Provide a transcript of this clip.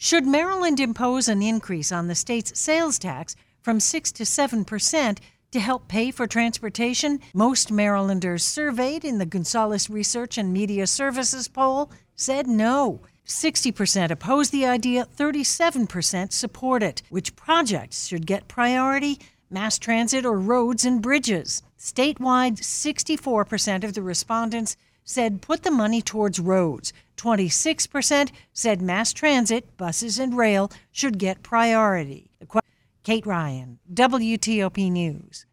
Should Maryland impose an increase on the state's sales tax from 6 to 7% to help pay for transportation? Most Marylanders surveyed in the Gonzalez Research and Media Services poll said no. 60% oppose the idea, 37% support it. Which projects should get priority? Mass transit or roads and bridges? Statewide, 64% of the respondents said put the money towards roads. 26% said mass transit, buses and rail should get priority. Kate Ryan, WTOP News.